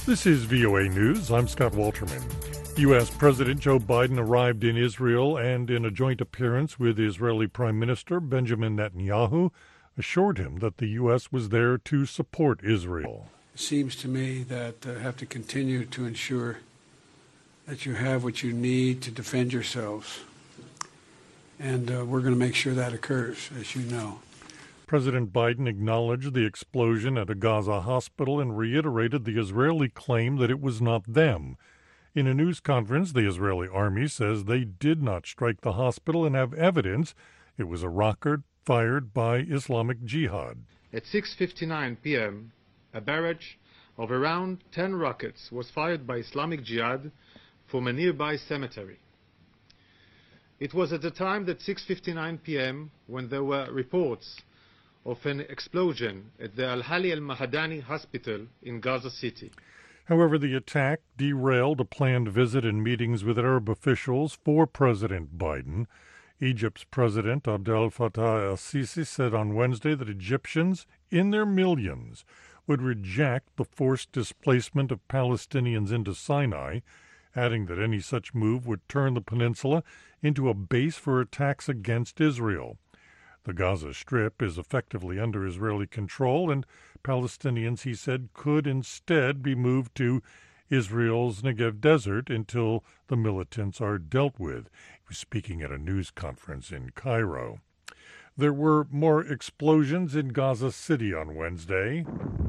This is VOA News. I'm Scott Walterman. U.S. President Joe Biden arrived in Israel and, in a joint appearance with Israeli Prime Minister Benjamin Netanyahu, assured him that the U.S. was there to support Israel. It seems to me that have to continue to ensure that you have what you need to defend yourselves. And we're going to make sure that occurs, as you know. President Biden acknowledged the explosion at a Gaza hospital and reiterated the Israeli claim that it was not them. In a news conference, the Israeli army says they did not strike the hospital and have evidence it was a rocket fired by Islamic Jihad. At 6:59 p.m., a barrage of around 10 rockets was fired by Islamic Jihad from a nearby cemetery. It was at the time that 6:59 p.m. when there were reports of an explosion at the Al-Hali Al-Mahadani Hospital in Gaza City. However, the attack derailed a planned visit and meetings with Arab officials for President Biden. Egypt's President Abdel Fattah el-Sisi said on Wednesday that Egyptians, in their millions, would reject the forced displacement of Palestinians into Sinai, adding that any such move would turn the peninsula into a base for attacks against Israel. The Gaza Strip is effectively under Israeli control, and Palestinians, he said, could instead be moved to Israel's Negev Desert until the militants are dealt with. He was speaking at a news conference in Cairo. There were more explosions in Gaza City on Wednesday.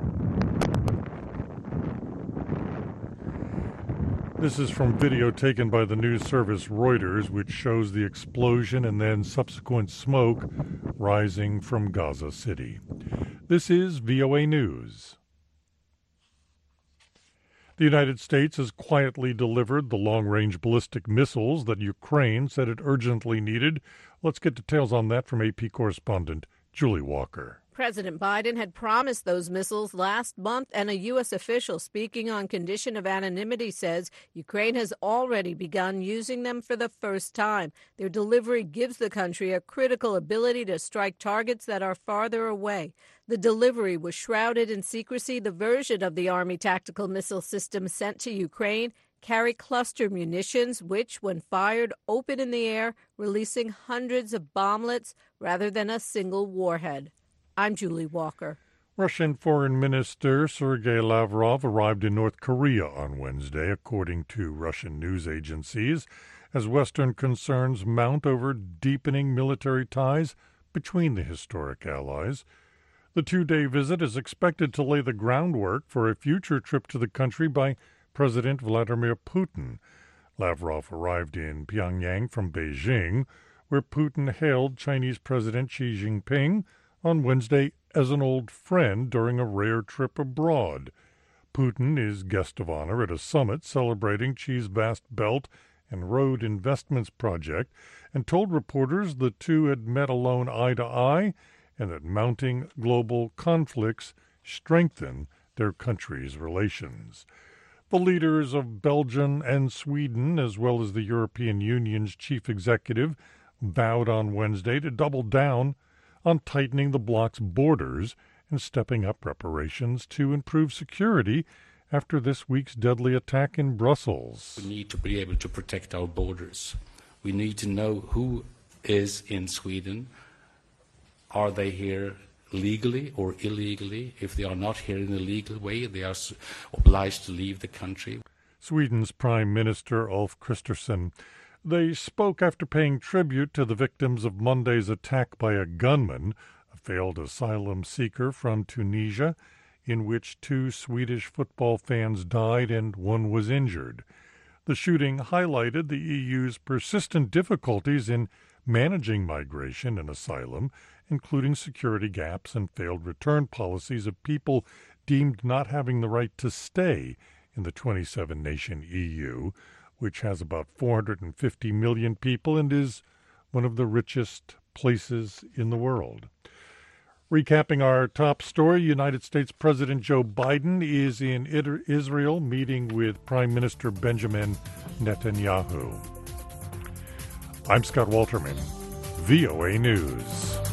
This is from video taken by the news service Reuters, which shows the explosion and then subsequent smoke rising from Gaza City. This is VOA News. The United States has quietly delivered the long-range ballistic missiles that Ukraine said it urgently needed. Let's get details on that from AP correspondent Julie Walker. President Biden had promised those missiles last month, and a U.S. official speaking on condition of anonymity says Ukraine has already begun using them for the first time. Their delivery gives the country a critical ability to strike targets that are farther away. The delivery was shrouded in secrecy. The version of the Army tactical missile system sent to Ukraine carry cluster munitions, which, when fired, open in the air, releasing hundreds of bomblets rather than a single warhead. I'm Julie Walker. Russian Foreign Minister Sergei Lavrov arrived in North Korea on Wednesday, according to Russian news agencies, as Western concerns mount over deepening military ties between the historic allies. The two-day visit is expected to lay the groundwork for a future trip to the country by President Vladimir Putin. Lavrov arrived in Pyongyang from Beijing, where Putin hailed Chinese President Xi Jinping on Wednesday as an old friend during a rare trip abroad. Putin is guest of honor at a summit celebrating Xi's vast Belt and Road Investments project and told reporters the two had met alone eye to eye and that mounting global conflicts strengthen their countries' relations. The leaders of Belgium and Sweden, as well as the European Union's chief executive, vowed on Wednesday to double down on tightening the bloc's borders and stepping up preparations to improve security after this week's deadly attack in Brussels. We need to be able to protect our borders. We need to know who is in Sweden. Are they here legally or illegally? If they are not here in a legal way, they are obliged to leave the country. Sweden's Prime Minister Ulf Kristersson. They spoke after paying tribute to the victims of Monday's attack by a gunman, a failed asylum seeker from Tunisia, in which 2 Swedish football fans died and 1 was injured. The shooting highlighted the EU's persistent difficulties in managing migration and asylum, including security gaps and failed return policies of people deemed not having the right to stay in the 27-nation EU, which has about 450 million people and is one of the richest places in the world. Recapping our top story, United States President Joe Biden is in Israel meeting with Prime Minister Benjamin Netanyahu. I'm Scott Walterman, VOA News.